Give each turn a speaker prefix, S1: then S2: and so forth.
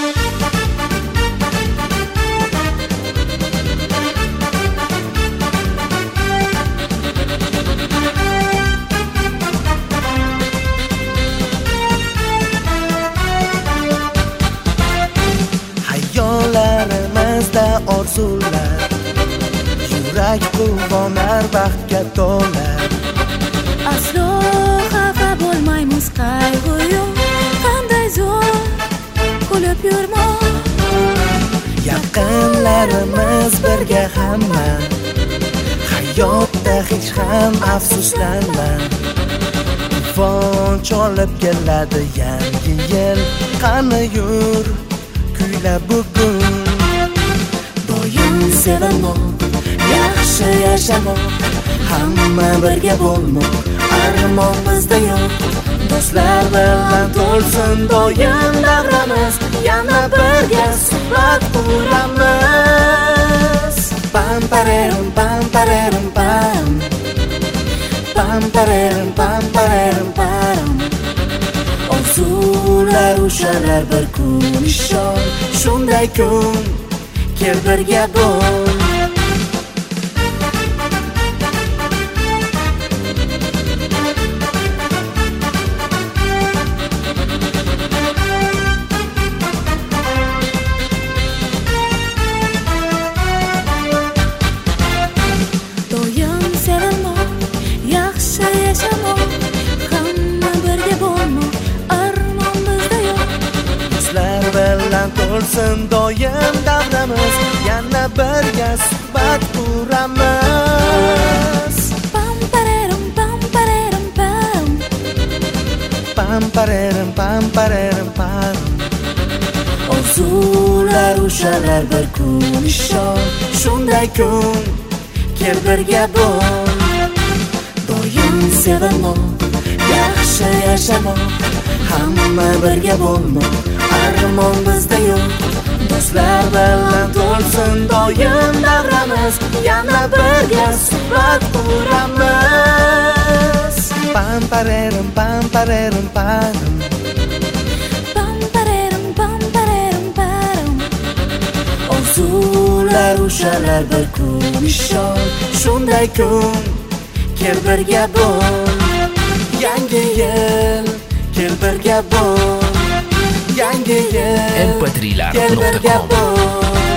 S1: Hayollarimizda orzular, yurak quvonar baxtga to'lar.
S2: Aslo xafa bo'lmaymiz qayg'u yo'q, qanday zo'r kulib yurmoq.
S1: Yaqinlarimiz birga hamma, hayotda hech ham afsuslanma. Quvonch olib keladi yangi yil, qani yur kuyla bugun. Doim sevinmoq, yaxshi yashamoq, hamma birga bo'lmoq, armon bizda yo'q. Do'stlar bilan to'lsin doim davramiz, yana birga suhbat quramiz. Pam parerim pam parerim pam, pam parerim pam parerim pam. Orzular ushalar bir kun ishon, shunday kun kel birga bo'l. To'lsin doim davramiz, yana birga suhbat quramiz.
S2: Pam parerim pam parerim pam,
S1: pam parerim pam parerim pam. Orzular ushalar bir kun ishon, shunday kun kel birga bo'l. Doim sevinmoq, yaxshi yashamoq, hamma birga bo'lmoq, armon bizda yo'q. Do'stlar bilan to'lsin doim davramiz, yana birga suhbat quramiz. Pam parerim pam parerim pam,
S2: pam parerim pam parerim pam.
S1: Orzular ushalar bir kun ishon, shunday kun kel birga bo'l. Yangi yil kel birga bo'l, yangi yil
S3: mp3lar.com